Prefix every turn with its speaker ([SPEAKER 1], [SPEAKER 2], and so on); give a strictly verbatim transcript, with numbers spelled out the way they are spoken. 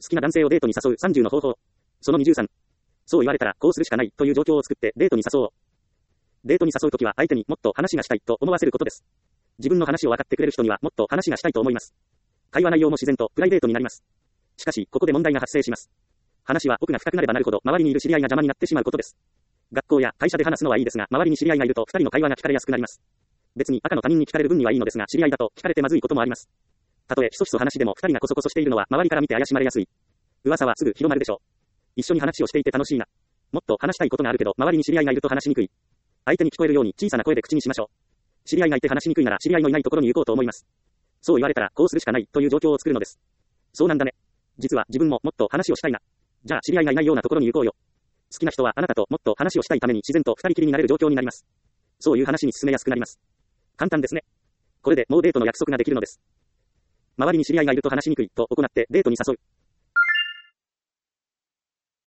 [SPEAKER 1] 好きな男性をデートに誘うさんじゅうの方法。そのにじゅうさん。そう言われたらこうするしかないという状況を作ってデートに誘おう。デートに誘うときは相手にもっと話がしたいと思わせることです。自分の話を分かってくれる人にはもっと話がしたいと思います。会話内容も自然とプライベートになります。しかし、ここで問題が発生します。話は奥が深くなればなるほど周りにいる知り合いが邪魔になってしまうことです。学校や会社で話すのはいいですが、周りに知り合いがいるとふたりの会話が聞かれやすくなります。別に赤の他人に聞かれる分にはいいのですが、知り合いだと聞かれてまずいこともあります。たとえひそひそ話でもふたりがこそこそしているのは周りから見て怪しまれやすい。噂はすぐ広まるでしょう。一緒に話をしていて楽しいな。もっと話したいことがあるけど周りに知り合いがいると話しにくい。相手に聞こえるように小さな声で口にしましょう。知り合いがいて話しにくいなら知り合いのいないところに行こうと思います。そう言われたらこうするしかないという状況を作るのです。そうなんだね。実は自分ももっと話をしたいな。じゃあ知り合いがいないようなところに行こうよ。好きな人はあなたともっと話をしたいために自然と二人きりになれる状況になります。そういう話に進めやすくなります。簡単ですね。これでもうデートの約束ができるのです。周りに知り合いがいると話しにくいと行ってデートに誘う。